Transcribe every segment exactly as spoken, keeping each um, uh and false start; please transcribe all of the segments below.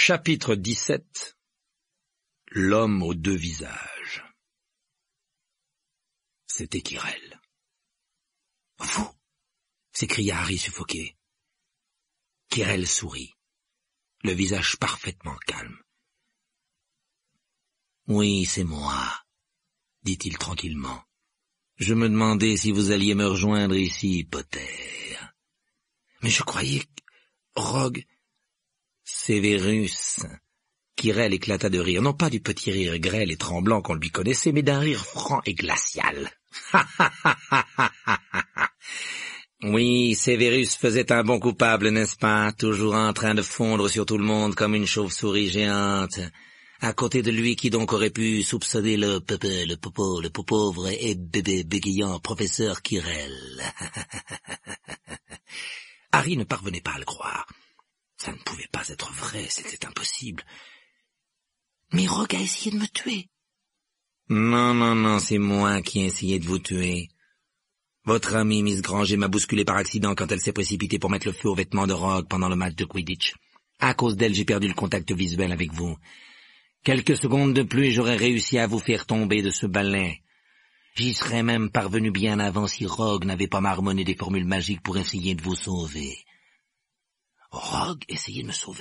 Chapitre dix-sept. L'homme aux deux visages. C'était Quirrell. « Vous » s'écria Harry suffoqué. Quirrell sourit, le visage parfaitement calme. « Oui, c'est moi, » dit-il tranquillement. « Je me demandais si vous alliez me rejoindre ici, Potter. Mais je croyais que... Rogue... Sévérus... » Quirrell éclata de rire, non pas du petit rire grêle et tremblant qu'on lui connaissait, mais d'un rire franc et glacial. « Oui, Sévérus faisait un bon coupable, n'est-ce pas, toujours en train de fondre sur tout le monde comme une chauve-souris géante. À côté de lui, qui donc aurait pu soupçonner le pépé, le popo, le pauvre et bébé bégayant professeur Quirrell. » Harry ne parvenait pas à le croire. Ça ne pouvait pas être vrai, c'était impossible. « Mais Rogue a essayé de me tuer. »« Non, non, non, c'est moi qui ai essayé de vous tuer. Votre amie Miss Granger m'a bousculé par accident quand elle s'est précipitée pour mettre le feu aux vêtements de Rogue pendant le match de Quidditch. À cause d'elle, j'ai perdu le contact visuel avec vous. Quelques secondes de plus, j'aurais réussi à vous faire tomber de ce balai. J'y serais même parvenu bien avant si Rogue n'avait pas marmonné des formules magiques pour essayer de vous sauver. »« Rogue essayait de me sauver ?»«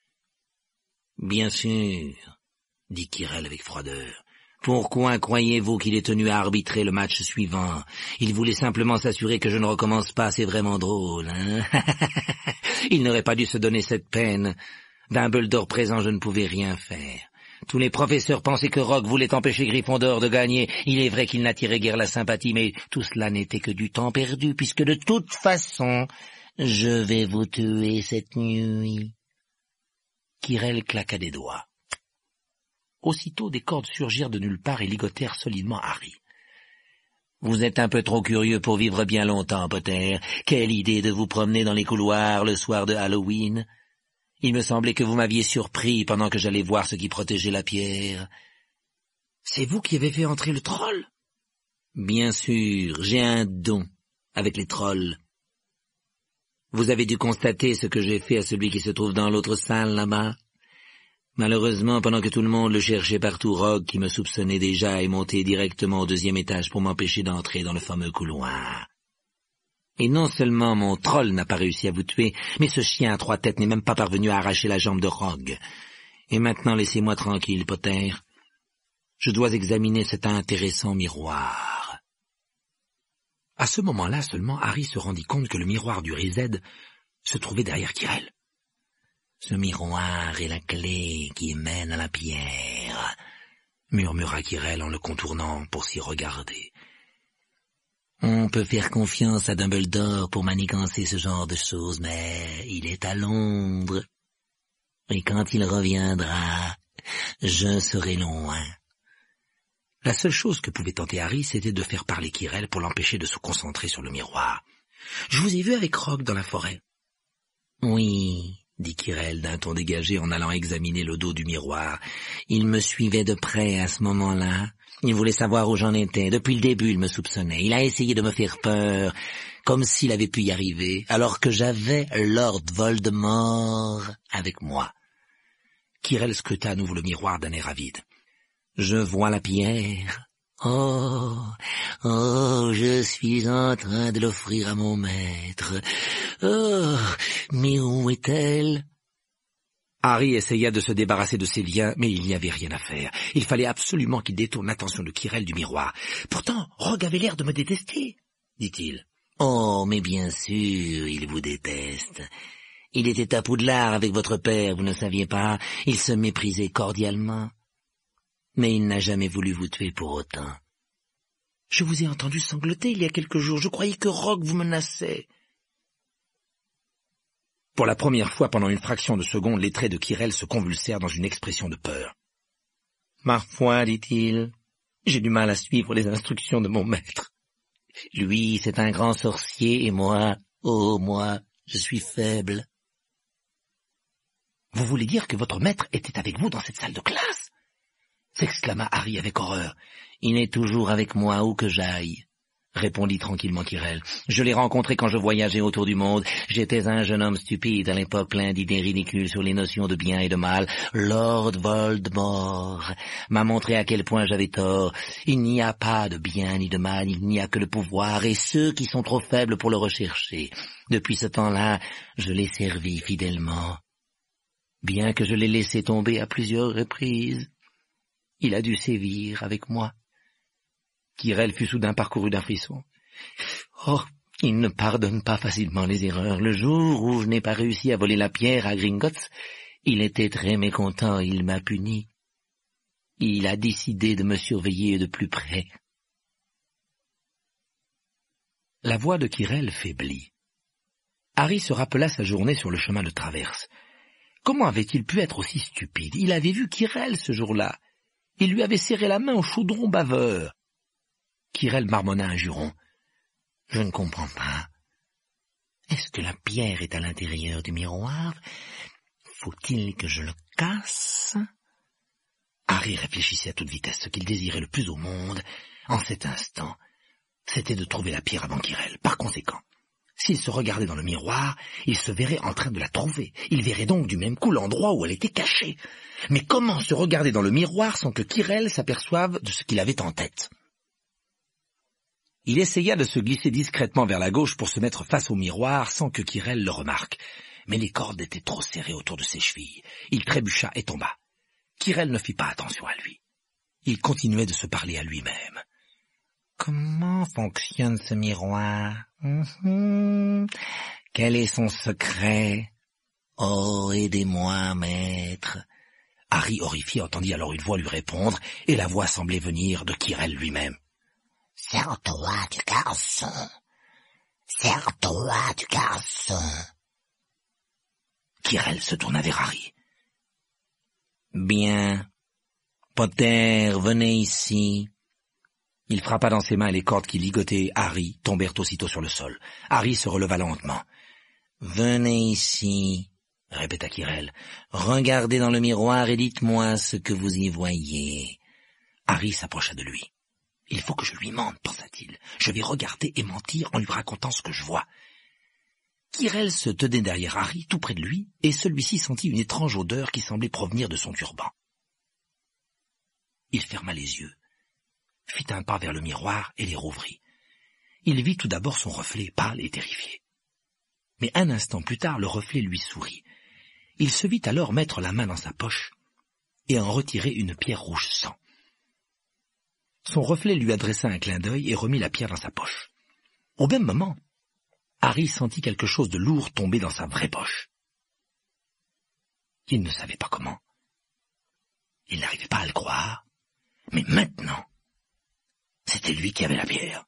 Bien sûr, » dit Quirrell avec froideur. « Pourquoi croyez-vous qu'il est tenu à arbitrer le match suivant? Il voulait simplement s'assurer que je ne recommence pas, c'est vraiment drôle, hein? Il n'aurait pas dû se donner cette peine. Dumbledore présent, je ne pouvais rien faire. Tous les professeurs pensaient que Rogue voulait empêcher Gryffondor de gagner. Il est vrai qu'il n'attirait guère la sympathie, mais tout cela n'était que du temps perdu, puisque de toute façon, je vais vous tuer cette nuit. » Quirrell claqua des doigts. Aussitôt, des cordes surgirent de nulle part et ligotèrent solidement Harry. « Vous êtes un peu trop curieux pour vivre bien longtemps, Potter. Quelle idée de vous promener dans les couloirs le soir de Halloween. Il me semblait que vous m'aviez surpris pendant que j'allais voir ce qui protégeait la pierre. »« C'est vous qui avez fait entrer le troll ?»« Bien sûr, j'ai un don avec les trolls. Vous avez dû constater ce que j'ai fait à celui qui se trouve dans l'autre salle là-bas. Malheureusement, pendant que tout le monde le cherchait partout, Rogue, qui me soupçonnait déjà, est monté directement au deuxième étage pour m'empêcher d'entrer dans le fameux couloir. Et non seulement mon troll n'a pas réussi à vous tuer, mais ce chien à trois têtes n'est même pas parvenu à arracher la jambe de Rogue. Et maintenant, laissez-moi tranquille, Potter. Je dois examiner cet intéressant miroir. » À ce moment-là seulement, Harry se rendit compte que le miroir du Riséd se trouvait derrière Quirrell. « Ce miroir est la clé qui mène à la pierre, » murmura Quirrell en le contournant pour s'y regarder. « On peut faire confiance à Dumbledore pour manigancer ce genre de choses, mais il est à Londres. Et quand il reviendra, je serai loin. » La seule chose que pouvait tenter Harry, c'était de faire parler Quirrell pour l'empêcher de se concentrer sur le miroir. « Je vous ai vu avec Rogue dans la forêt. »« Oui, » dit Quirrell d'un ton dégagé en allant examiner le dos du miroir. « Il me suivait de près à ce moment-là. Il voulait savoir où j'en étais. Depuis le début, il me soupçonnait. Il a essayé de me faire peur, comme s'il avait pu y arriver, alors que j'avais Lord Voldemort avec moi. » Quirrell scruta à nouveau le miroir d'un air avide. « Je vois la pierre. Oh, oh, je suis en train de l'offrir à mon maître. Oh, mais où est-elle ?» Harry essaya de se débarrasser de ses liens, mais il n'y avait rien à faire. Il fallait absolument qu'il détourne l'attention de Quirrell du miroir. « Pourtant, Rogue avait l'air de me détester, » dit-il. « Oh, mais bien sûr, il vous déteste. Il était à Poudlard avec votre père, vous ne saviez pas. Il se méprisait cordialement. Mais il n'a jamais voulu vous tuer pour autant. Je vous ai entendu sangloter il y a quelques jours. Je croyais que Rogue vous menaçait. » Pour la première fois pendant une fraction de seconde, les traits de Quirrell se convulsèrent dans une expression de peur. « Ma foi, dit-il, j'ai du mal à suivre les instructions de mon maître. Lui, c'est un grand sorcier, et moi, oh, moi, je suis faible. »« Vous voulez dire que votre maître était avec vous dans cette salle de classe ?» s'exclama Harry avec horreur. « Il est toujours avec moi où que j'aille. répondit tranquillement Kirel. Je l'ai rencontré quand je voyageais autour du monde. J'étais un jeune homme stupide à l'époque, plein d'idées ridicules sur les notions de bien et de mal. Lord Voldemort m'a montré à quel point j'avais tort. Il n'y a pas de bien ni de mal, il n'y a que le pouvoir et ceux qui sont trop faibles pour le rechercher. Depuis ce temps-là, je l'ai servi fidèlement. Bien que je l'ai laissé tomber à plusieurs reprises, il a dû sévir avec moi. Kirel fut soudain parcouru d'un frisson. Oh, il ne pardonne pas facilement les erreurs. Le jour où je n'ai pas réussi à voler la pierre à Gringotts, il était très mécontent, il m'a puni. Il a décidé de me surveiller de plus près. La voix de Kirel faiblit. Harry se rappela sa journée sur le chemin de traverse. Comment avait-il pu être aussi stupide? Il avait vu Kirel ce jour-là. Il lui avait serré la main au chaudron baveur. Kirel marmonna un juron. « Je ne comprends pas. Est-ce que la pierre est à l'intérieur du miroir? Faut-il que je le casse ?» Harry réfléchissait à toute vitesse. Ce qu'il désirait le plus au monde, en cet instant, c'était de trouver la pierre avant Kirel. Par conséquent, s'il se regardait dans le miroir, il se verrait en train de la trouver. Il verrait donc du même coup l'endroit où elle était cachée. Mais comment se regarder dans le miroir sans que Kirel s'aperçoive de ce qu'il avait en tête? Il essaya de se glisser discrètement vers la gauche pour se mettre face au miroir sans que Kirel le remarque. Mais les cordes étaient trop serrées autour de ses chevilles. Il trébucha et tomba. Kirel ne fit pas attention à lui. Il continuait de se parler à lui-même. « Comment fonctionne ce miroir? Mmh. Quel est son secret? Oh, aidez-moi, maître. » Harry, horrifié, entendit alors une voix lui répondre, et la voix semblait venir de Kirel lui-même. « Sers-toi du garçon. Sers-toi du garçon. » Kirel se tourna vers Harry. « Bien. Potter, venez ici. » Il frappa dans ses mains et les cordes qui ligotaient Harry tombèrent aussitôt sur le sol. Harry se releva lentement. « Venez ici, » répéta Kirel. « Regardez dans le miroir et dites-moi ce que vous y voyez. » Harry s'approcha de lui. « Il faut que je lui mente, pensa-t-il. Je vais regarder et mentir en lui racontant ce que je vois. » Kirel se tenait derrière Harry, tout près de lui, et celui-ci sentit une étrange odeur qui semblait provenir de son turban. Il ferma les yeux, fit un pas vers le miroir et les rouvrit. Il vit tout d'abord son reflet, pâle et terrifié. Mais un instant plus tard, le reflet lui sourit. Il se vit alors mettre la main dans sa poche et en retirer une pierre rouge sang. Son reflet lui adressa un clin d'œil et remit la pierre dans sa poche. Au même moment, Harry sentit quelque chose de lourd tomber dans sa vraie poche. Il ne savait pas comment. Il n'arrivait pas à le croire. Mais maintenant, c'était lui qui avait la pierre.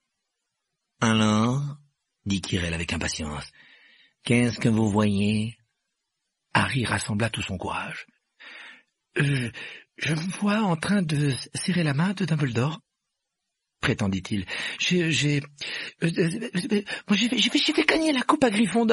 « Alors, dit Kirel avec impatience, qu'est-ce que vous voyez ?» Harry rassembla tout son courage. Euh, « Je me vois en train de serrer la main de Dumbledore, » prétendit-il. « J'ai... j'ai... Euh, euh, moi, j'ai fait, j'ai fait, j'ai fait gagner la coupe à Gryffondor. »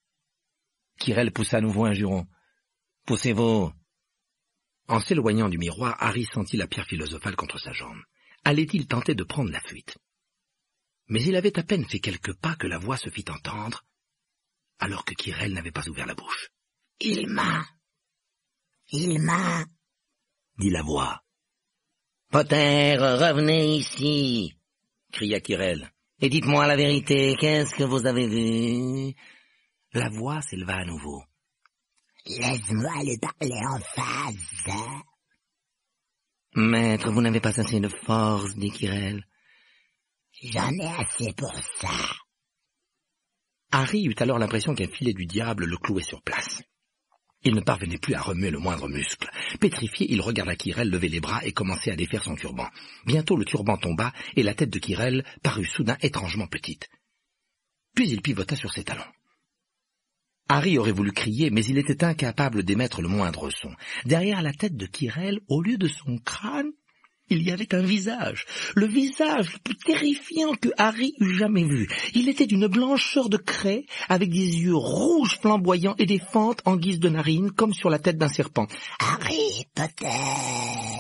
Kirel poussa à nouveau un juron. « Poussez-vous !» En s'éloignant du miroir, Harry sentit la pierre philosophale contre sa jambe. Allait-il tenter de prendre la fuite? Mais il avait à peine fait quelques pas que la voix se fit entendre, alors que Kirel n'avait pas ouvert la bouche. « Il m'a... il m'a... » dit la voix. « Potter, revenez ici !» cria Kirel. « Et dites-moi la vérité, qu'est-ce que vous avez vu ?» La voix s'éleva à nouveau. « Laisse-moi lui parler en face. »« Maître, vous n'avez pas assez de force, dit Kirel. »« J'en ai assez pour ça. » Harry eut alors l'impression qu'un filet du diable le clouait sur place. Il ne parvenait plus à remuer le moindre muscle. Pétrifié, il regarda Kirel lever les bras et commencer à défaire son turban. Bientôt le turban tomba et la tête de Kirel parut soudain étrangement petite. Puis il pivota sur ses talons. Harry aurait voulu crier, mais il était incapable d'émettre le moindre son. Derrière la tête de Kirel, au lieu de son crâne, il y avait un visage, le visage le plus terrifiant que Harry eût jamais vu. Il était d'une blancheur de craie, avec des yeux rouges flamboyants et des fentes en guise de narines, comme sur la tête d'un serpent. « Harry Potter !»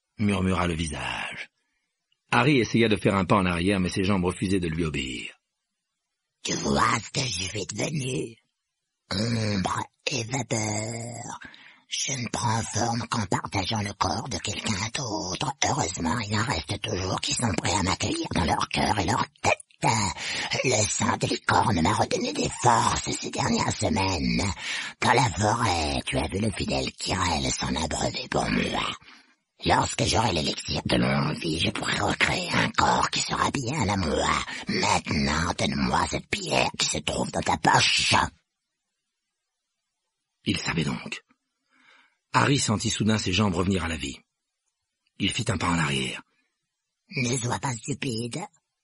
murmura le visage. Harry essaya de faire un pas en arrière, mais ses jambes refusaient de lui obéir. « Tu vois ce que je suis devenu? Ombre et vapeur. Je ne prends forme qu'en partageant le corps de quelqu'un d'autre. Heureusement, il en reste toujours qui sont prêts à m'accueillir dans leur cœur et leur tête. Le sang des licornes m'a redonné des forces ces dernières semaines. Dans la forêt, tu as vu le fidèle Kirel s'en abreuver pour moi. Lorsque j'aurai l'élixir de longue vie, je pourrai recréer un corps qui sera bien à moi. Maintenant, donne-moi cette pierre qui se trouve dans ta poche. » Il savait donc. Harry sentit soudain ses jambes revenir à la vie. Il fit un pas en arrière. « Ne sois pas stupide.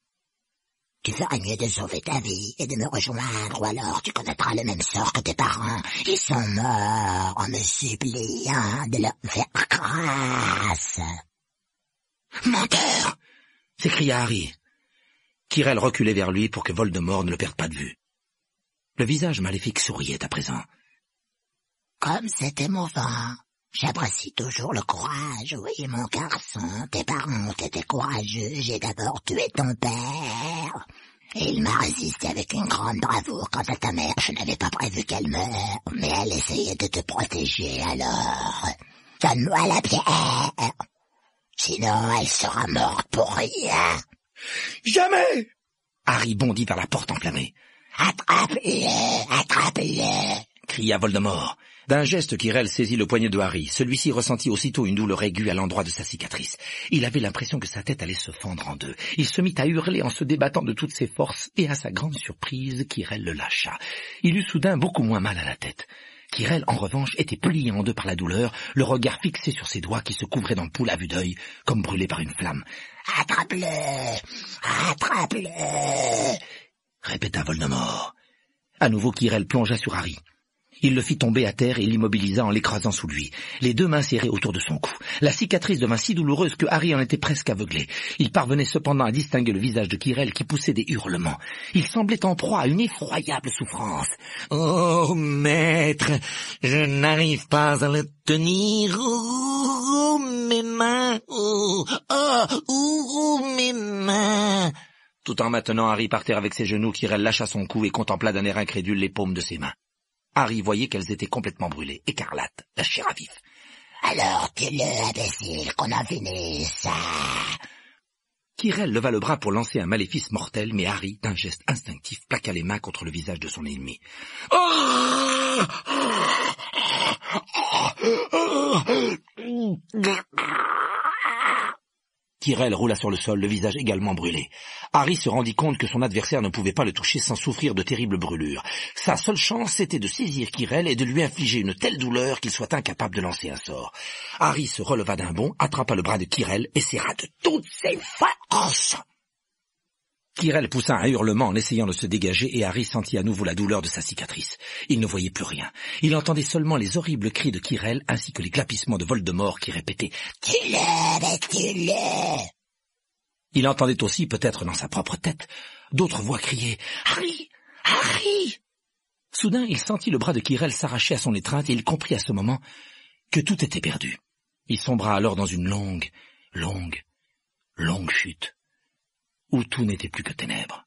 Tu ferais mieux de sauver ta vie et de me rejoindre, ou alors tu connaîtras le même sort que tes parents. Ils sont morts en me suppliant de leur faire grâce. »« Menteur !» s'écria Harry. Kirel reculait vers lui pour que Voldemort ne le perde pas de vue. Le visage maléfique souriait à présent. « Comme c'est émouvant. J'apprécie toujours le courage. Oui, mon garçon, tes parents ont été courageux. J'ai d'abord tué ton père. Et il m'a résisté avec une grande bravoure. Quant à ta mère, je n'avais pas prévu qu'elle meure, mais elle essayait de te protéger, alors donne-moi la pierre. Sinon, elle sera morte pour rien. »« Jamais !» Harry bondit vers la porte enflammée. « Attrape-le, attrape-le !» cria Voldemort. D'un geste, Kirel saisit le poignet de Harry. Celui-ci ressentit aussitôt une douleur aiguë à l'endroit de sa cicatrice. Il avait l'impression que sa tête allait se fendre en deux. Il se mit à hurler en se débattant de toutes ses forces, et à sa grande surprise, Kirel le lâcha. Il eut soudain beaucoup moins mal à la tête. Kirel, en revanche, était plié en deux par la douleur, le regard fixé sur ses doigts qui se couvraient d'ampoules à vue d'œil, comme brûlés par une flamme. « Attrape-le, attrape-le » répéta Voldemort. À nouveau, Kirel plongea sur Harry. Il le fit tomber à terre et l'immobilisa en l'écrasant sous lui, les deux mains serrées autour de son cou. La cicatrice devint si douloureuse que Harry en était presque aveuglé. Il parvenait cependant à distinguer le visage de Kirel qui poussait des hurlements. Il semblait en proie à une effroyable souffrance. « Oh, maître, je n'arrive pas à le tenir. Oh, mes mains. Oh, oh, oh, mes mains. » Tout en maintenant Harry par terre avec ses genoux, Kirel lâcha son cou et contempla d'un air incrédule les paumes de ses mains. Harry voyait qu'elles étaient complètement brûlées, écarlates, la chair à vif. « Alors tue-le, imbécile, qu'on en finisse ça !» Kirel leva le bras pour lancer un maléfice mortel, mais Harry, d'un geste instinctif, plaqua les mains contre le visage de son ennemi. Oh Kirel roula sur le sol, le visage également brûlé. Harry se rendit compte que son adversaire ne pouvait pas le toucher sans souffrir de terribles brûlures. Sa seule chance, c'était de saisir Kirel et de lui infliger une telle douleur qu'il soit incapable de lancer un sort. Harry se releva d'un bond, attrapa le bras de Kirel et serra de toutes ses forces. Kirel poussa un hurlement en essayant de se dégager et Harry sentit à nouveau la douleur de sa cicatrice. Il ne voyait plus rien. Il entendait seulement les horribles cris de Kirel ainsi que les clapissements de Voldemort qui répétaient « Tue-le, mais tue-le !» Il entendait aussi, peut-être dans sa propre tête, d'autres voix crier « Harry! Harry !» Soudain, il sentit le bras de Kirel s'arracher à son étreinte et il comprit à ce moment que tout était perdu. Il sombra alors dans une longue, longue, longue chute, où tout n'était plus que ténèbres.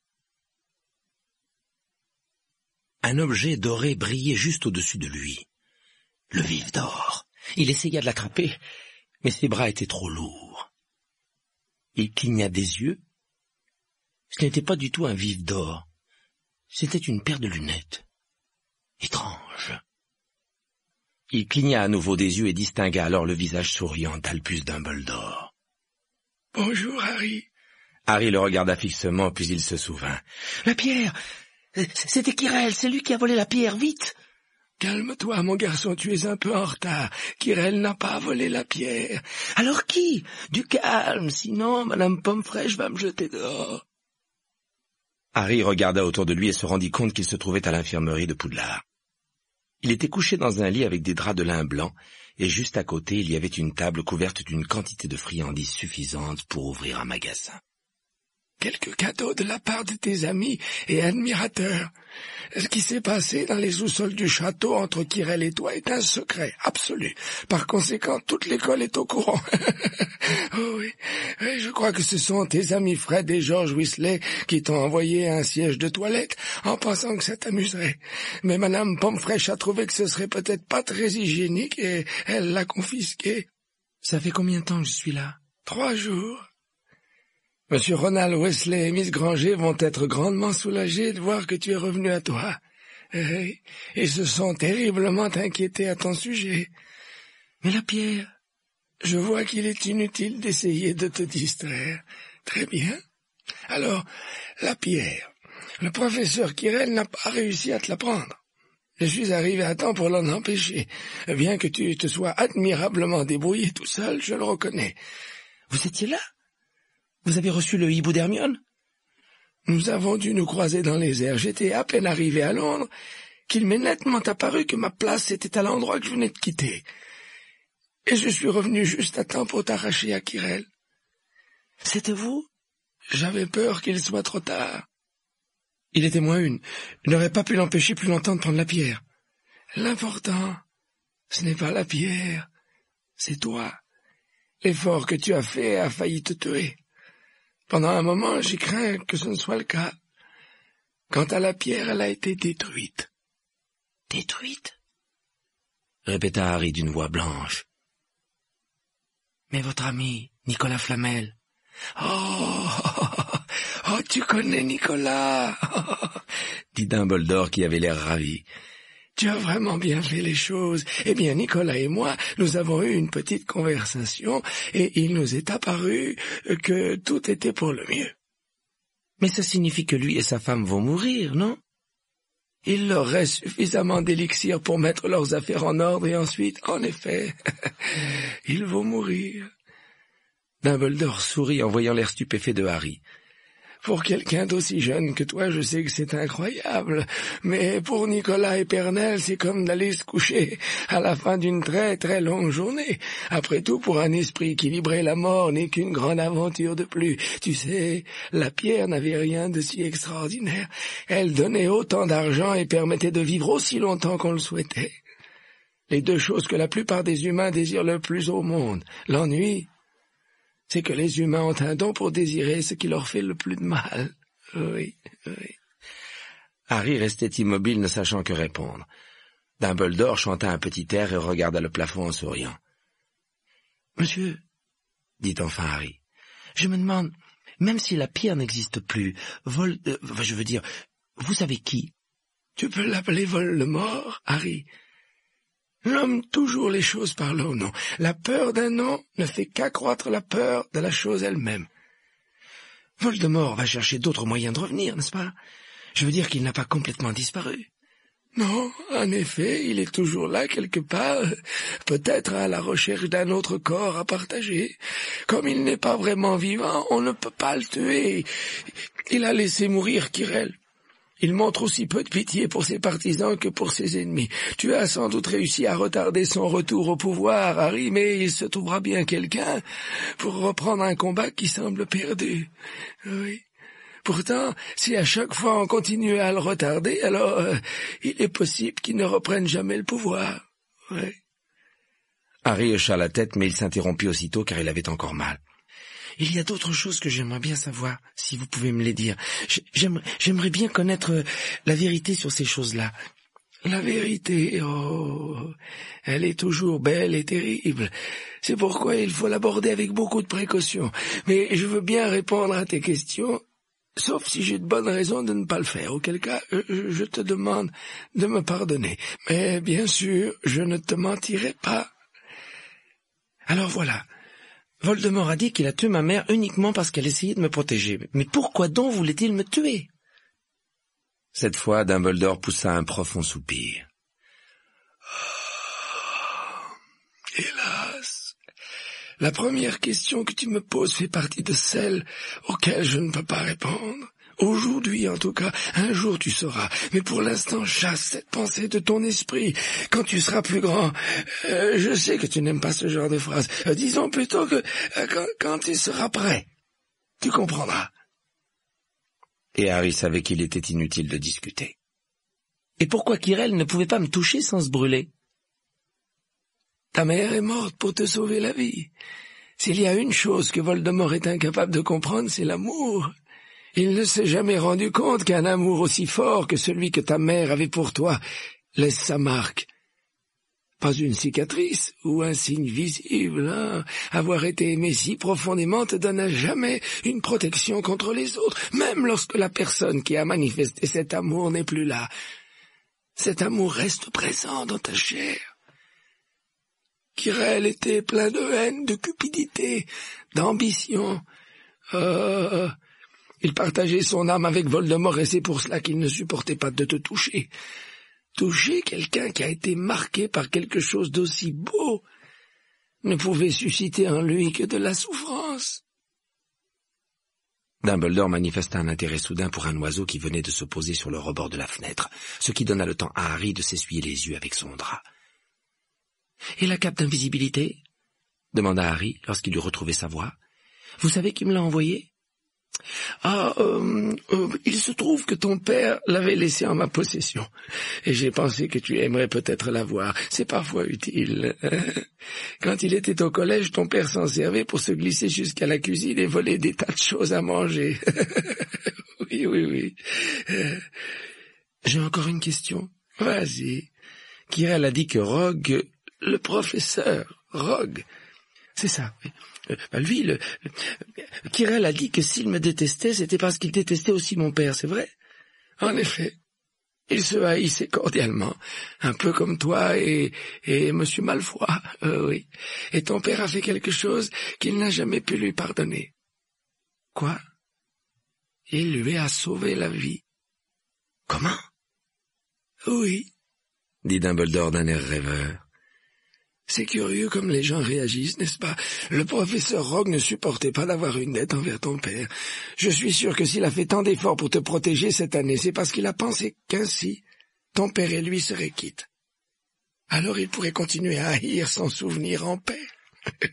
Un objet doré brillait juste au-dessus de lui. Le vif d'or. Il essaya de l'attraper, mais ses bras étaient trop lourds. Il cligna des yeux. Ce n'était pas du tout un vif d'or. C'était une paire de lunettes. Étrange. Il cligna à nouveau des yeux et distingua alors le visage souriant d'Albus Dumbledore. « Bonjour, Harry. » Harry le regarda fixement, puis il se souvint. « La pierre! C'était Kirel, c'est lui qui a volé la pierre, vite !»« Calme-toi, mon garçon, tu es un peu en retard. Kirel n'a pas volé la pierre. »« Alors qui ? Du calme, sinon Madame Pomme-Fraîche va me jeter dehors. » Harry regarda autour de lui et se rendit compte qu'il se trouvait à l'infirmerie de Poudlard. Il était couché dans un lit avec des draps de lin blanc, et juste à côté il y avait une table couverte d'une quantité de friandises suffisante pour ouvrir un magasin. quelques cadeaux de la part de tes amis et admirateurs. Ce qui s'est passé dans les sous-sols du château entre Kirel et toi est un secret absolu. Par conséquent, toute l'école est au courant. Oh oui, oui, je crois que ce sont tes amis Fred et George Weasley qui t'ont envoyé un siège de toilette en pensant que ça t'amuserait. Mais Madame Pomme-Fraîche a trouvé que ce serait peut-être pas très hygiénique et elle l'a confisqué. Ça fait combien de temps que je suis là? Trois jours. Monsieur Ronald Weasley et Miss Granger vont être grandement soulagés de voir que tu es revenu à toi. Et ils se sont terriblement inquiétés à ton sujet. Mais la pierre? Je vois qu'il est inutile d'essayer de te distraire. Très bien. Alors, la pierre. Le professeur Quirrell n'a pas réussi à te la prendre. Je suis arrivé à temps pour l'en empêcher. Bien que tu te sois admirablement débrouillé tout seul, je le reconnais. Vous étiez là? Vous avez reçu le hibou d'Hermione? Nous avons dû nous croiser dans les airs. J'étais à peine arrivé à Londres qu'il m'est nettement apparu que ma place était à l'endroit que je venais de quitter. Et je suis revenu juste à temps pour t'arracher à Quirrell. C'était vous? J'avais peur qu'il soit trop tard. Il était moins une. Il n'aurait pas pu l'empêcher plus longtemps de prendre la pierre. L'important, ce n'est pas la pierre, c'est toi. L'effort que tu as fait a failli te tuer. Pendant un moment, j'ai craint que ce ne soit le cas. Quant à la pierre, elle a été détruite. Détruite? Répéta Harry d'une voix blanche. Mais votre ami, Nicolas Flamel. Oh, oh, tu connais Nicolas, dit Dumbledore qui avait l'air ravi. Tu as vraiment bien fait les choses. Eh bien, Nicolas et moi, nous avons eu une petite conversation et il nous est apparu que tout était pour le mieux. Mais ça signifie que lui et sa femme vont mourir, non? Il leur reste suffisamment d'élixir pour mettre leurs affaires en ordre et ensuite, en effet, ils vont mourir. Dumbledore sourit en voyant l'air stupéfait de Harry. Pour quelqu'un d'aussi jeune que toi, je sais que c'est incroyable, mais pour Nicolas et Pernel, c'est comme d'aller se coucher à la fin d'une très très longue journée. Après tout, pour un esprit équilibré, la mort n'est qu'une grande aventure de plus. Tu sais, la pierre n'avait rien de si extraordinaire. Elle donnait autant d'argent et permettait de vivre aussi longtemps qu'on le souhaitait. Les deux choses que la plupart des humains désirent le plus au monde, l'ennui, c'est que les humains ont un don pour désirer ce qui leur fait le plus de mal. Oui, oui. Harry restait immobile, ne sachant que répondre. Dumbledore chanta un petit air et regarda le plafond en souriant. « Monsieur, dit enfin Harry, je me demande, même si la pierre n'existe plus, Vol... Euh, je veux dire, vous savez qui? » Tu peux l'appeler Voldemort, Harry. Nomme toujours les choses par leur nom. La peur d'un nom ne fait qu'accroître la peur de la chose elle-même. Voldemort va chercher d'autres moyens de revenir, n'est-ce pas? Je veux dire qu'il n'a pas complètement disparu. Non, en effet, il est toujours là quelque part, peut-être à la recherche d'un autre corps à partager. Comme il n'est pas vraiment vivant, on ne peut pas le tuer. Il a laissé mourir Quirrell. Il montre aussi peu de pitié pour ses partisans que pour ses ennemis. Tu as sans doute réussi à retarder son retour au pouvoir, Harry, mais il se trouvera bien quelqu'un pour reprendre un combat qui semble perdu. Oui. Pourtant, si à chaque fois on continue à le retarder, alors euh, il est possible qu'il ne reprenne jamais le pouvoir. Oui. Harry hocha la tête, mais il s'interrompit aussitôt car il avait encore mal. Il y a d'autres choses que j'aimerais bien savoir, si vous pouvez me les dire. J'aimerais, j'aimerais bien connaître la vérité sur ces choses-là. La vérité, oh, elle est toujours belle et terrible. C'est pourquoi il faut l'aborder avec beaucoup de précaution. Mais je veux bien répondre à tes questions, sauf si j'ai de bonnes raisons de ne pas le faire, auquel cas je te demande de me pardonner. Mais bien sûr, je ne te mentirai pas. Alors voilà. Voldemort a dit qu'il a tué ma mère uniquement parce qu'elle essayait de me protéger. Mais pourquoi donc voulait-il me tuer? Cette fois, Dumbledore poussa un profond soupir. Oh, hélas, la première question que tu me poses fait partie de celles auxquelles je ne peux pas répondre. Aujourd'hui, en tout cas, un jour tu sauras. Mais pour l'instant, chasse cette pensée de ton esprit. Quand tu seras plus grand, euh, je sais que tu n'aimes pas ce genre de phrase. Euh, disons plutôt que euh, quand, quand tu seras prêt, tu comprendras. Et Harry savait qu'il était inutile de discuter. Et pourquoi Quirrell ne pouvait pas me toucher sans se brûler? Ta mère est morte pour te sauver la vie. S'il y a une chose que Voldemort est incapable de comprendre, c'est l'amour. Il ne s'est jamais rendu compte qu'un amour aussi fort que celui que ta mère avait pour toi laisse sa marque. Pas une cicatrice ou un signe visible, hein. Avoir été aimé si profondément te donne à jamais une protection contre les autres, même lorsque la personne qui a manifesté cet amour n'est plus là. Cet amour reste présent dans ta chair. Quirrell était plein de haine, de cupidité, d'ambition. Euh, il partageait son âme avec Voldemort et c'est pour cela qu'il ne supportait pas de te toucher. Toucher quelqu'un qui a été marqué par quelque chose d'aussi beau ne pouvait susciter en lui que de la souffrance. Dumbledore manifesta un intérêt soudain pour un oiseau qui venait de se poser sur le rebord de la fenêtre, ce qui donna le temps à Harry de s'essuyer les yeux avec son drap. « Et la cape d'invisibilité ?» demanda Harry lorsqu'il eut retrouvé sa voix. « Vous savez qui me l'a envoyée ?»« Ah, euh, euh, il se trouve que ton père l'avait laissée en ma possession, et j'ai pensé que tu aimerais peut-être la voir. C'est parfois utile. Quand il était au collège, ton père s'en servait pour se glisser jusqu'à la cuisine et voler des tas de choses à manger. Oui, oui, oui. Euh, j'ai encore une question. Vas-y. Quirrell a dit que Rogue, le professeur, Rogue, c'est ça, oui. Euh, lui, le, le, Quirrell a dit que s'il me détestait, c'était parce qu'il détestait aussi mon père, c'est vrai? En effet, ils se haïssaient cordialement, un peu comme toi et, et Monsieur Malfoy, euh, oui. Et ton père a fait quelque chose qu'il n'a jamais pu lui pardonner. Quoi? Il lui a sauvé la vie. Comment? Oui, dit Dumbledore d'un air rêveur. C'est curieux comme les gens réagissent, n'est-ce pas? Le professeur Rogue ne supportait pas d'avoir une dette envers ton père. Je suis sûr que s'il a fait tant d'efforts pour te protéger cette année, c'est parce qu'il a pensé qu'ainsi, ton père et lui seraient quittes. Alors il pourrait continuer à haïr son souvenir en paix. Oui.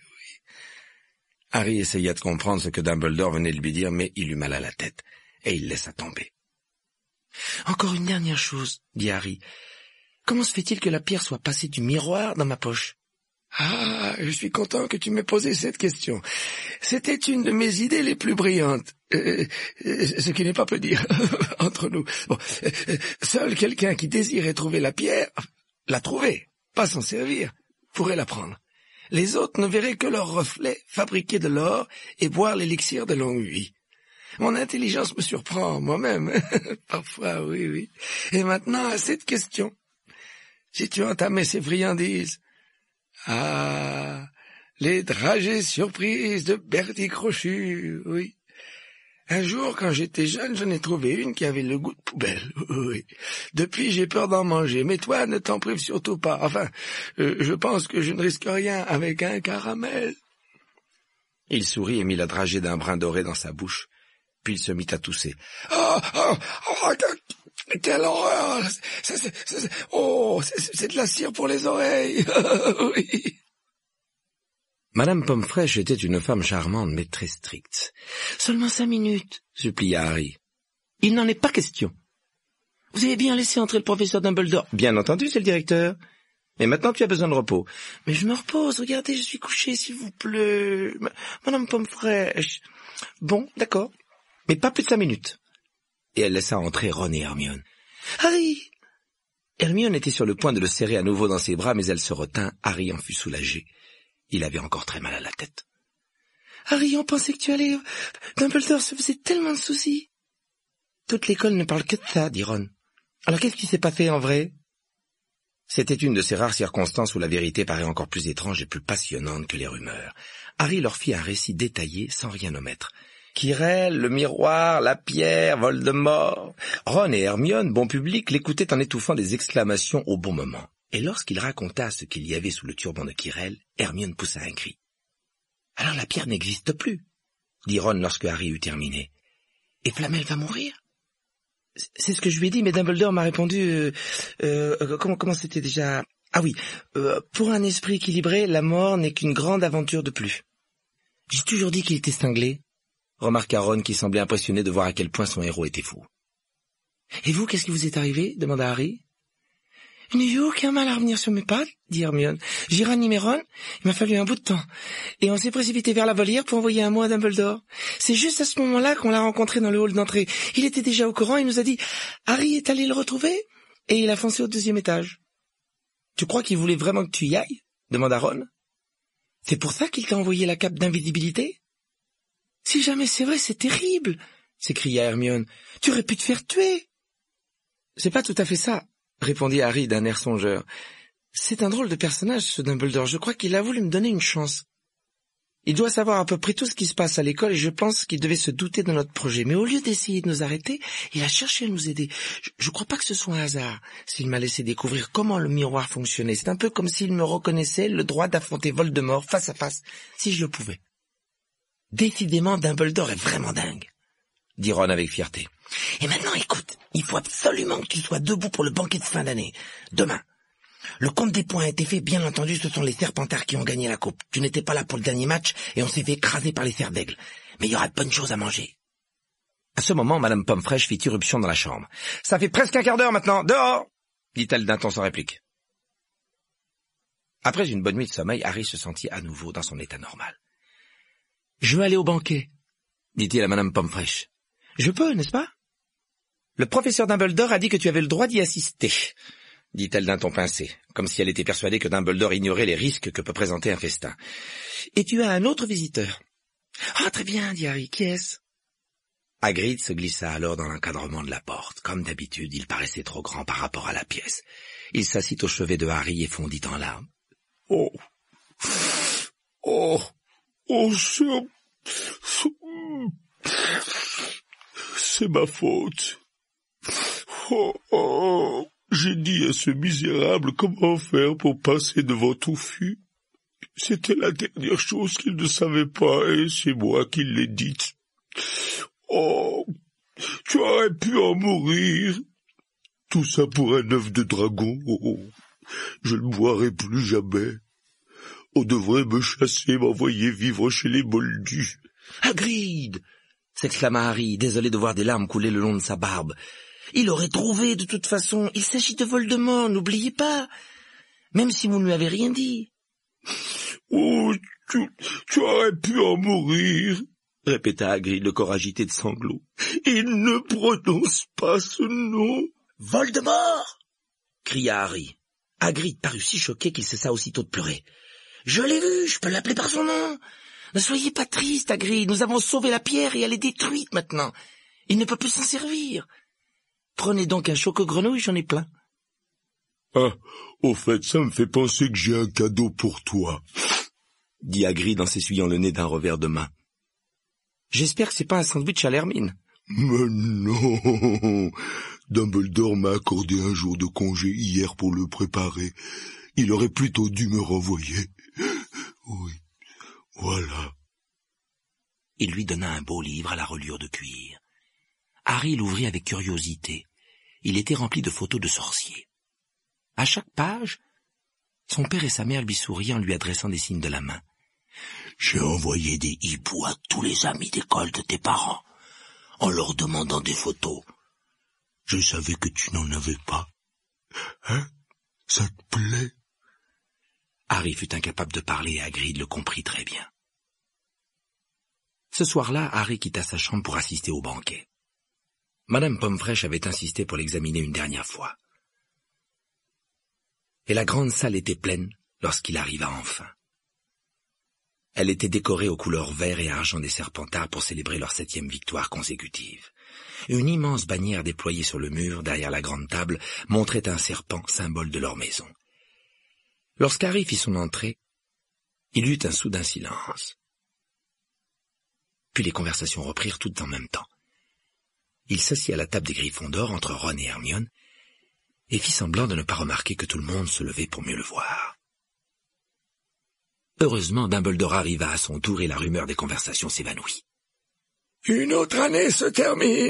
Harry essaya de comprendre ce que Dumbledore venait de lui dire, mais il eut mal à la tête, et il laissa tomber. « Encore une dernière chose, dit Harry. Comment se fait-il que la pierre soit passée du miroir dans ma poche ?» Ah, je suis content que tu m'aies posé cette question. C'était une de mes idées les plus brillantes, euh, ce qui n'est pas peu dire entre nous. Bon, euh, seul quelqu'un qui désirait trouver la pierre, la trouver, pas s'en servir, pourrait la prendre. Les autres ne verraient que leur reflet fabriquer de l'or et boire l'élixir de longue vie. Mon intelligence me surprend moi-même, parfois, oui, oui. Et maintenant, à cette question, si tu entamais ces friandises, ah, les dragées surprises de Bertie Crochu, oui. Un jour, quand j'étais jeune, j'en ai trouvé une qui avait le goût de poubelle, oui. Depuis, j'ai peur d'en manger, mais toi, ne t'en prive surtout pas. Enfin, euh, je pense que je ne risque rien avec un caramel. Il sourit et mit la dragée d'un brin doré dans sa bouche, puis il se mit à tousser. Oh, oh, oh, quelle horreur! C'est, c'est, c'est, oh, c'est, c'est de la cire pour les oreilles. Oui. Madame Pomfrèche était une femme charmante, mais très stricte. « Seulement cinq minutes, » supplia Harry. « Il n'en est pas question. Vous avez bien laissé entrer le professeur Dumbledore. »« Bien entendu, c'est le directeur. Mais maintenant, tu as besoin de repos. »« Mais je me repose, regardez, je suis couché, s'il vous plaît. Madame Pomfrèche. »« Bon, d'accord. Mais pas plus de cinq minutes. » Et elle laissa entrer Ron et Hermione. « Harry !» Hermione était sur le point de le serrer à nouveau dans ses bras, mais elle se retint. Harry en fut soulagé. Il avait encore très mal à la tête. « Harry, on pensait que tu allais... Dumbledore se faisait tellement de soucis. »« Toute l'école ne parle que de ça, dit Ron. Alors qu'est-ce qui s'est passé en vrai ?» C'était une de ces rares circonstances où la vérité paraît encore plus étrange et plus passionnante que les rumeurs. Harry leur fit un récit détaillé sans rien omettre. Quirrell, le miroir, la pierre, Voldemort. Ron et Hermione, bon public, l'écoutaient en étouffant des exclamations au bon moment. Et lorsqu'il raconta ce qu'il y avait sous le turban de Quirrell, Hermione poussa un cri. « Alors la pierre n'existe plus !» dit Ron lorsque Harry eut terminé. « Et Flamel va mourir ?» C'est ce que je lui ai dit, mais Dumbledore m'a répondu... Euh, euh, comment comment c'était déjà... Ah oui, euh, pour un esprit équilibré, la mort n'est qu'une grande aventure de plus. J'ai toujours dit qu'il était cinglé. remarqua Ron qui semblait impressionné de voir à quel point son héros était fou. « Et vous, qu'est-ce qui vous est arrivé ?» demanda Harry. « Il n'y a eu aucun mal à revenir sur mes pattes, » dit Hermione. « J'ai ranimé Ron, il m'a fallu un bout de temps. Et on s'est précipité vers la volière pour envoyer un mot à Dumbledore. C'est juste à ce moment-là qu'on l'a rencontré dans le hall d'entrée. Il était déjà au courant, il nous a dit « Harry est allé le retrouver ?» Et il a foncé au deuxième étage. « Tu crois qu'il voulait vraiment que tu y ailles ?» demanda Ron. « C'est pour ça qu'il t'a envoyé la cape d'invisibilité ?»« Si jamais c'est vrai, c'est terrible !» s'écria Hermione. « Tu aurais pu te faire tuer !»« C'est pas tout à fait ça !» répondit Harry d'un air songeur. « C'est un drôle de personnage, ce Dumbledore. Je crois qu'il a voulu me donner une chance. Il doit savoir à peu près tout ce qui se passe à l'école et je pense qu'il devait se douter de notre projet. Mais au lieu d'essayer de nous arrêter, il a cherché à nous aider. Je, je crois pas que ce soit un hasard s'il m'a laissé découvrir comment le miroir fonctionnait. C'est un peu comme s'il me reconnaissait le droit d'affronter Voldemort face à face, si je le pouvais. » « Décidément, Dumbledore est vraiment dingue, » dit Ron avec fierté. « Et maintenant, écoute, il faut absolument que tu sois debout pour le banquet de fin d'année. Demain. Le compte des points a été fait, bien entendu, ce sont les Serpentards qui ont gagné la coupe. Tu n'étais pas là pour le dernier match et on s'est fait écraser par les Cerfs d'Aigle. Mais il y aura de bonnes choses à manger. » À ce moment, Madame Pomme-Fraîche fit irruption dans la chambre. « Ça fait presque un quart d'heure maintenant. Dehors !» dit-elle d'un ton sans réplique. Après une bonne nuit de sommeil, Harry se sentit à nouveau dans son état normal. « Je veux aller au banquet, » dit-il à Madame Pomme-Fraîche. « Je peux, n'est-ce pas ?»« Le professeur Dumbledore a dit que tu avais le droit d'y assister, » dit-elle d'un ton pincé, comme si elle était persuadée que Dumbledore ignorait les risques que peut présenter un festin. « Et tu as un autre visiteur. »« Ah, très bien, dit Harry, qui est-ce » Hagrid se glissa alors dans l'encadrement de la porte. Comme d'habitude, il paraissait trop grand par rapport à la pièce. Il s'assit au chevet de Harry et fondit en larmes. « Oh, oh, oh, c'est... c'est ma faute. Oh, oh. J'ai dit à ce misérable comment faire pour passer devant Touffu. C'était la dernière chose qu'il ne savait pas, et c'est moi qui l'ai dite. Oh, tu aurais pu en mourir. Tout ça pour un œuf de dragon. Oh, je ne boirai plus jamais. On devrait me chasser, m'envoyer vivre chez les moldus. « Hagrid !» s'exclama Harry, désolé de voir des larmes couler le long de sa barbe. « Il aurait trouvé de toute façon. Il s'agit de Voldemort, n'oubliez pas. Même si vous ne lui avez rien dit. »« Oh, tu, tu aurais pu en mourir !» répéta Hagrid, le corps agité de sanglots. « Il ne prononce pas ce nom. »« Voldemort !» cria Harry. Hagrid parut si choqué qu'il cessa aussitôt de pleurer. « Je l'ai vu, je peux l'appeler par son nom. Ne soyez pas triste, Hagrid, nous avons sauvé la pierre et elle est détruite maintenant. Il ne peut plus s'en servir. Prenez donc un choco-grenouille, j'en ai plein. »« Ah, au fait, ça me fait penser que j'ai un cadeau pour toi, » dit Hagrid en s'essuyant le nez d'un revers de main. « J'espère que c'est pas un sandwich à l'hermine. »« Mais non, Dumbledore m'a accordé un jour de congé hier pour le préparer. Il aurait plutôt dû me renvoyer. Oui, voilà. » Il lui donna un beau livre à la reliure de cuir. Harry l'ouvrit avec curiosité. Il était rempli de photos de sorciers. À chaque page, son père et sa mère lui souriaient en lui adressant des signes de la main. « J'ai envoyé des hiboux à tous les amis d'école de tes parents, en leur demandant des photos. Je savais que tu n'en avais pas. Hein? Ça te plaît? » Harry fut incapable de parler et Hagrid le comprit très bien. Ce soir-là, Harry quitta sa chambre pour assister au banquet. Madame Pomme-Fraîche avait insisté pour l'examiner une dernière fois. Et la grande salle était pleine lorsqu'il arriva enfin. Elle était décorée aux couleurs vert et argent des Serpentards pour célébrer leur septième victoire consécutive. Une immense bannière déployée sur le mur, derrière la grande table, montrait un serpent, symbole de leur maison. Lorsqu'Harry fit son entrée, il eut un soudain silence. Puis les conversations reprirent toutes en même temps. Il s'assit à la table des Gryffondor entre Ron et Hermione et fit semblant de ne pas remarquer que tout le monde se levait pour mieux le voir. Heureusement, Dumbledore arriva à son tour et la rumeur des conversations s'évanouit. « Une autre année se termine !»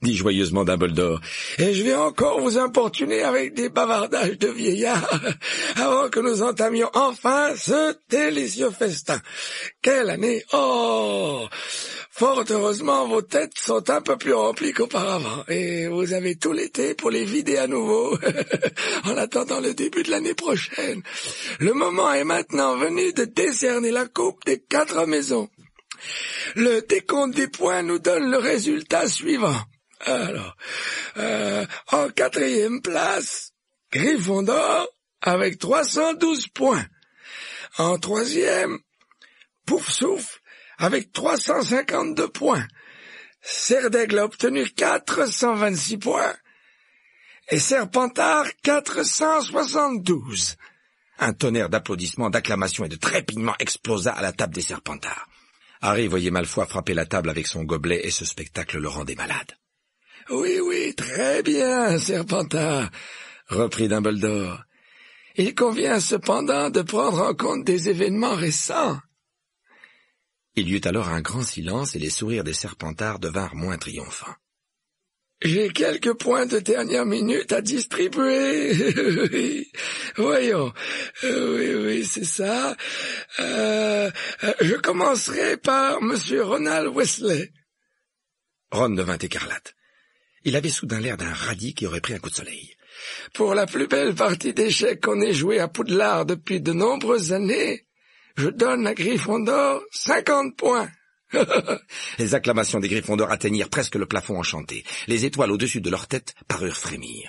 dit joyeusement Dumbledore, « et je vais encore vous importuner avec des bavardages de vieillard avant que nous entamions enfin ce délicieux festin. Quelle année! Oh! Fort heureusement, vos têtes sont un peu plus remplies qu'auparavant, et vous avez tout l'été pour les vider à nouveau, en attendant le début de l'année prochaine. Le moment est maintenant venu de décerner la coupe des quatre maisons. Le décompte des points nous donne le résultat suivant. Alors, euh, en quatrième place, Gryffondor avec trois cent douze points. En troisième, Poufsouffle avec trois cent cinquante-deux points. Serdaigle a obtenu quatre cent vingt-six points. Et Serpentard quatre cent soixante-douze. Un tonnerre d'applaudissements, d'acclamations et de trépignements explosa à la table des Serpentards. Harry voyait Malfoy frapper la table avec son gobelet et ce spectacle le rendait malade. « Oui, oui, très bien, Serpentard, » reprit Dumbledore. « Il convient cependant de prendre en compte des événements récents. » Il y eut alors un grand silence et les sourires des Serpentards devinrent moins triomphants. « J'ai quelques points de dernière minute à distribuer. Voyons, oui, oui, c'est ça. Euh, je commencerai par Monsieur Ronald Weasley. » Ron devint écarlate. Il avait soudain l'air d'un radis qui aurait pris un coup de soleil. « Pour la plus belle partie d'échecs qu'on ait jouée à Poudlard depuis de nombreuses années, je donne à Gryffondor cinquante points. » Les acclamations des Gryffondors atteignirent presque le plafond enchanté. Les étoiles au-dessus de leur tête parurent frémir.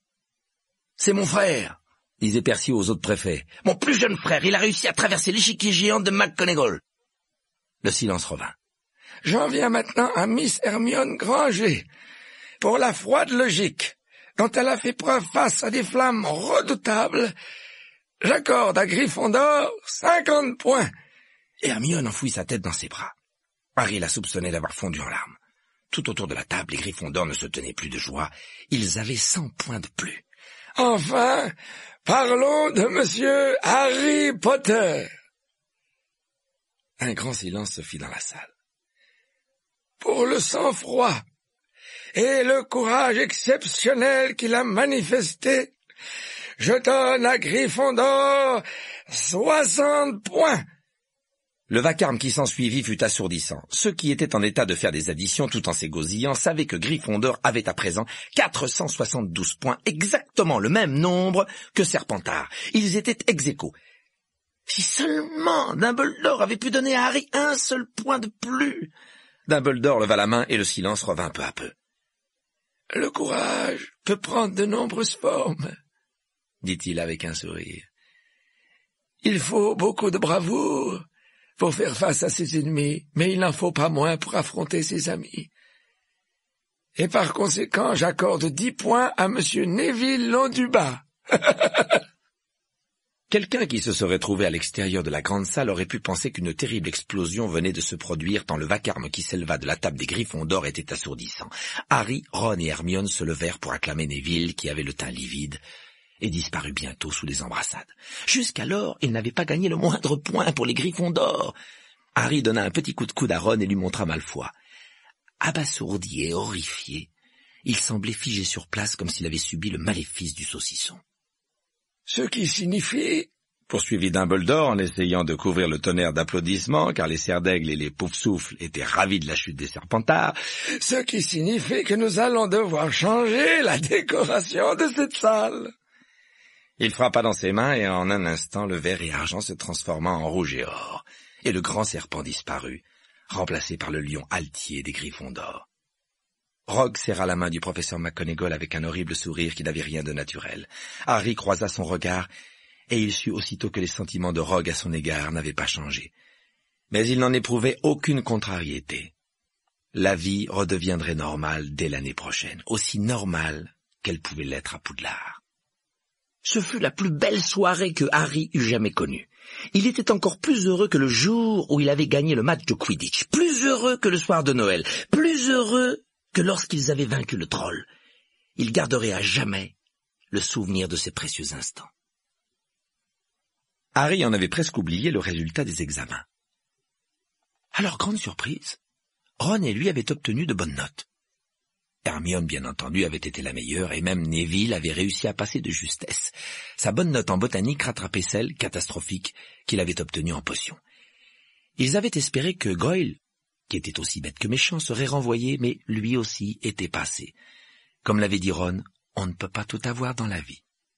« C'est mon frère !» disait Percy aux autres préfets. « Mon plus jeune frère, il a réussi à traverser l'échiquier géant de McGonagall. » Le silence revint. « J'en viens maintenant à Miss Hermione Granger. Pour la froide logique dont elle a fait preuve face à des flammes redoutables, j'accorde à Gryffondor cinquante points. » Hermione enfouit sa tête dans ses bras. Harry la soupçonnait d'avoir fondu en larmes. Tout autour de la table, les Gryffondors ne se tenaient plus de joie. Ils avaient cent points de plus. « Enfin, parlons de Monsieur Harry Potter. » Un grand silence se fit dans la salle. « Pour le sang-froid et le courage exceptionnel qu'il a manifesté, je donne à Gryffondor soixante points. » Le vacarme qui s'ensuivit fut assourdissant. Ceux qui étaient en état de faire des additions tout en s'égosillant savaient que Gryffondor avait à présent quatre cent soixante-douze points, exactement le même nombre que Serpentard. Ils étaient ex aequo. Si seulement Dumbledore avait pu donner à Harry un seul point de plus. Dumbledore leva la main et le silence revint peu à peu. « Le courage peut prendre de nombreuses formes, » dit-il avec un sourire. « Il faut beaucoup de bravoure pour faire face à ses ennemis, mais il n'en faut pas moins pour affronter ses amis. Et par conséquent, j'accorde dix points à Monsieur Neville Londubat. » Quelqu'un qui se serait trouvé à l'extérieur de la grande salle aurait pu penser qu'une terrible explosion venait de se produire tant le vacarme qui s'éleva de la table des Gryffondors était assourdissant. Harry, Ron et Hermione se levèrent pour acclamer Neville, qui avait le teint livide, et disparut bientôt sous les embrassades. Jusqu'alors, il n'avait pas gagné le moindre point pour les Gryffondors. Harry donna un petit coup de coude à Ron et lui montra Malfoy. Abasourdi et horrifié, il semblait figé sur place comme s'il avait subi le maléfice du saucisson. « Ce qui signifie, » poursuivit Dumbledore en essayant de couvrir le tonnerre d'applaudissements, car les Serdaigle et les Poufsouffle étaient ravis de la chute des Serpentards, « ce qui signifie que nous allons devoir changer la décoration de cette salle. » Il frappa dans ses mains et en un instant le vert et argent se transforma en rouge et or, et le grand serpent disparut, remplacé par le lion altier des Gryffondors. Rogue serra la main du professeur McGonagall avec un horrible sourire qui n'avait rien de naturel. Harry croisa son regard, et il sut aussitôt que les sentiments de Rogue à son égard n'avaient pas changé. Mais il n'en éprouvait aucune contrariété. La vie redeviendrait normale dès l'année prochaine, aussi normale qu'elle pouvait l'être à Poudlard. Ce fut la plus belle soirée que Harry eût jamais connue. Il était encore plus heureux que le jour où il avait gagné le match de Quidditch, plus heureux que le soir de Noël, plus heureux que lorsqu'ils avaient vaincu le troll. Il garderait à jamais le souvenir de ces précieux instants. Harry en avait presque oublié le résultat des examens. À leur grande surprise, Ron et lui avaient obtenu de bonnes notes. Hermione, bien entendu, avait été la meilleure, et même Neville avait réussi à passer de justesse. Sa bonne note en botanique rattrapait celle, catastrophique, qu'il avait obtenue en potions. Ils avaient espéré que Goyle, qui était aussi bête que méchant, serait renvoyé, mais lui aussi était passé. Comme l'avait dit Ron, on ne peut pas tout avoir dans la vie.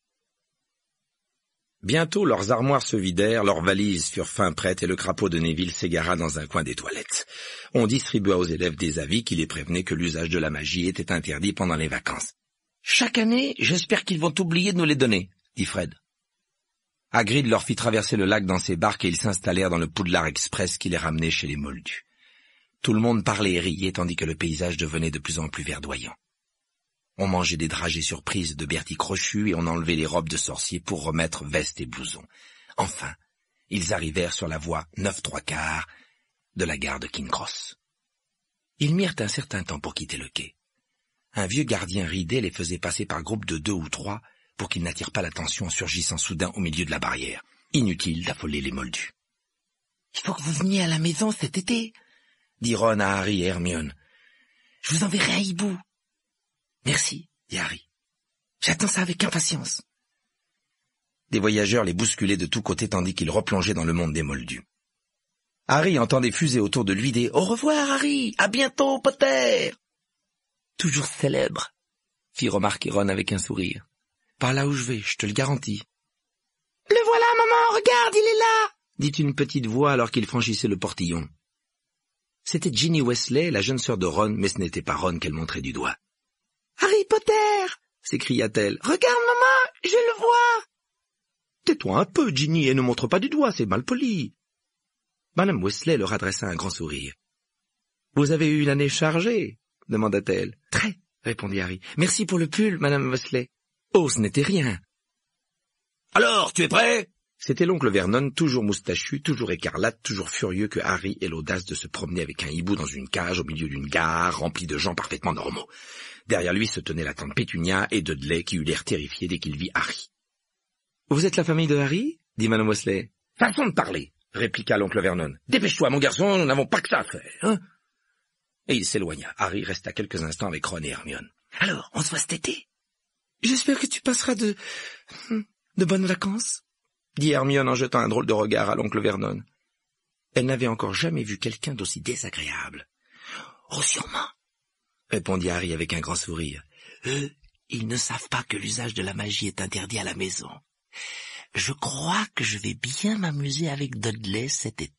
Bientôt leurs armoires se vidèrent, leurs valises furent fin prêtes et le crapaud de Neville s'égara dans un coin des toilettes. On distribua aux élèves des avis qui les prévenaient que l'usage de la magie était interdit pendant les vacances. « Chaque année, j'espère qu'ils vont oublier de nous les donner, » dit Fred. Hagrid leur fit traverser le lac dans ses barques et ils s'installèrent dans le Poudlard Express qui les ramenait chez les Moldus. Tout le monde parlait et riait tandis que le paysage devenait de plus en plus verdoyant. On mangeait des dragées surprises de Bertie Crochu et on enlevait les robes de sorciers pour remettre veste et blouson. Enfin, ils arrivèrent sur la voie neuf trois quarts de la gare de King Cross. Ils mirent un certain temps pour quitter le quai. Un vieux gardien ridé les faisait passer par groupes de deux ou trois pour qu'ils n'attirent pas l'attention en surgissant soudain au milieu de la barrière. Inutile d'affoler les Moldus. « Il faut que vous veniez à la maison cet été, » dit Ron à Harry et Hermione. « Je vous enverrai un hibou. » « Merci, » dit Harry. « J'attends ça avec impatience. » Des voyageurs les bousculaient de tous côtés tandis qu'ils replongeaient dans le monde des Moldus. Harry entendait fuser autour de lui des « Au revoir, Harry! À bientôt, Potter !»« Toujours célèbre !» fit remarquer Ron avec un sourire. « Par là où je vais, je te le garantis. »« Le voilà, maman, regarde, il est là !» dit une petite voix alors qu'il franchissait le portillon. C'était Ginny Weasley, la jeune sœur de Ron, mais ce n'était pas Ron qu'elle montrait du doigt. « Harry Potter !» s'écria-t-elle. « Regarde, maman, je le vois !»« Tais-toi un peu, Ginny, et ne montre pas du doigt, c'est mal poli. » Madame Weasley leur adressa un grand sourire. « Vous avez eu une année chargée ?» demanda-t-elle. « Très, » répondit Harry. « Merci pour le pull, Madame Weasley. »« Oh, ce n'était rien. »« Alors, tu es prêt ?» C'était l'oncle Vernon, toujours moustachu, toujours écarlate, toujours furieux que Harry ait l'audace de se promener avec un hibou dans une cage au milieu d'une gare remplie de gens parfaitement normaux. Derrière lui se tenait la tante Pétunia et Dudley qui eut l'air terrifié dès qu'il vit Harry. « Vous êtes la famille de Harry ?» dit Madame Weasley. « Façon de parler !» répliqua l'oncle Vernon. « Dépêche-toi, mon garçon, nous n'avons pas que ça à faire, hein ?» Et il s'éloigna. Harry resta quelques instants avec Ron et Hermione. « Alors, on se voit cet été ? J'espère que tu passeras de... de bonnes vacances ?» dit Hermione en jetant un drôle de regard à l'oncle Vernon. Elle n'avait encore jamais vu quelqu'un d'aussi désagréable. « Oh, sûrement !» répondit Harry avec un grand sourire. « Eux, ils ne savent pas que l'usage de la magie est interdit à la maison. Je crois que je vais bien m'amuser avec Dudley cet été. »